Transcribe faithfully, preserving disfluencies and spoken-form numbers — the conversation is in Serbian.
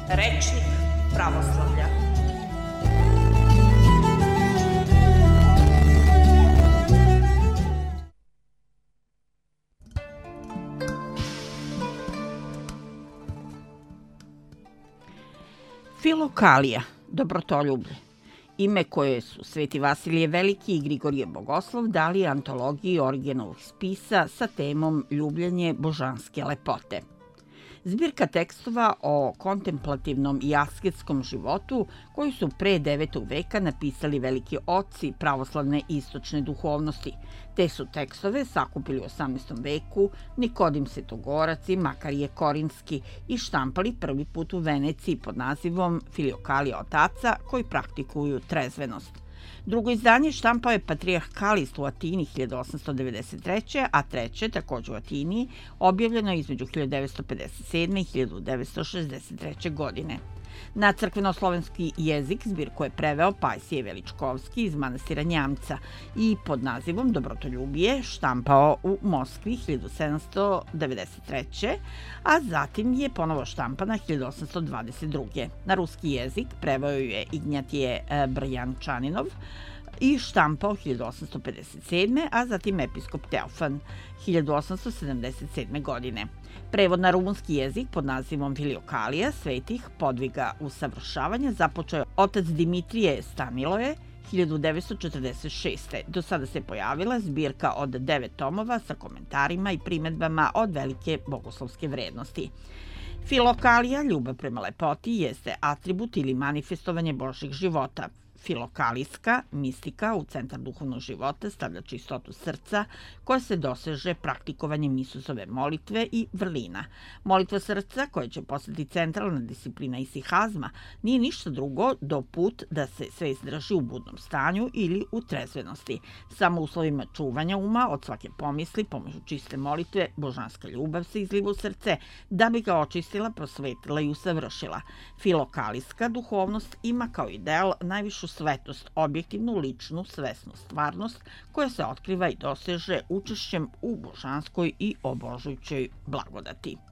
Rečnik pravoslavlja. Filokalija, dobrotoljublje, ime koje su Sveti Vasilije Veliki i Grigorije Bogoslov dali antologiji Origenovih spisa sa temom Ljubljenje božanske lepote. Zbirka tekstova o kontemplativnom i asketskom životu koji su pre devetog veka napisali veliki oci pravoslavne istočne duhovnosti. Te su tekstove sakupili u osamnaestom veku Nikodim Svetogorac i Makarije Korinski i štampali prvi put u Veneciji pod nazivom Filiokalija otaca koji praktikuju trezvenost. Drugo izdanje štampao je patrijarh Kalist u Atini hiljadu osamsto devedeset treće. a treće, takođe u Atini, objavljeno između hiljadu devetsto pedeset sedme. i hiljadu devetsto šezdeset treće. godine. Na crkveno-slovenski jezik zbirku je preveo Pajsije Veličkovski iz manastira Njamca i pod nazivom Dobrotoljubije štampao u Moskvi hiljadu sedamsto devedeset treće. a zatim je ponovo štampana hiljadu osamsto dvadeset druge. Na ruski jezik preveo je Ignjatije Brjančaninov i štampao hiljadu osamsto pedeset sedme. a zatim episkop Teofan hiljadu osamsto sedamdeset sedme. godine. Prevod na rumunski jezik pod nazivom Filiokalija svetih podviga usavršavanja započeo je otac Dimitrije Staniloje hiljadu devetsto četrdeset šeste. Do sada se pojavila zbirka od devet tomova sa komentarima i primedbama od velike bogoslovske vrednosti. Filokalija, ljubav prema lepoti, jeste atribut ili manifestovanje Božjeg života. Filokalijska mistika u centar duhovnog života stavlja čistotu srca koja se doseže praktikovanjem Isusove molitve i vrlina. Molitva srca, koja će postati centralna disciplina isihazma, nije ništa drugo do put da se svest drži u budnom stanju ili u trezvenosti. Samo uslovima čuvanja uma od svake pomisli, pomoću čiste molitve, božanska ljubav se izliva u srce da bi ga očistila, prosvetila i usavršila. Filokalijska duhovnost ima kao ideal najvišu svetost, objektivnu, ličnu, svesnu stvarnost koja se otkriva i doseže učešćem u božanskoj i obožujućoj blagodati.